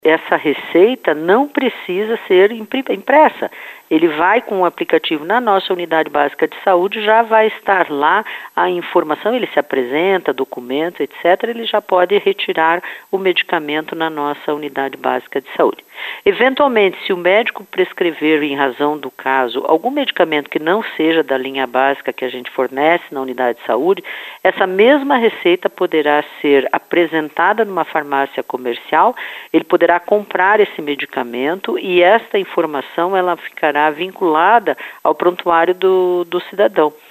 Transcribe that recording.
Essa receita não precisa ser impressa. Ele vai com o aplicativo na nossa unidade básica de saúde, já vai estar lá a informação, ele se apresenta, documentos, etc. Ele já pode retirar o medicamento na nossa unidade básica de saúde. Eventualmente, se o médico prescrever, em razão do caso, algum medicamento que não seja da linha básica que a gente fornece na unidade de saúde, essa mesma receita poderá ser apresentada numa farmácia comercial, ele poderá comprar esse medicamento e esta informação ela ficará vinculada ao prontuário do cidadão.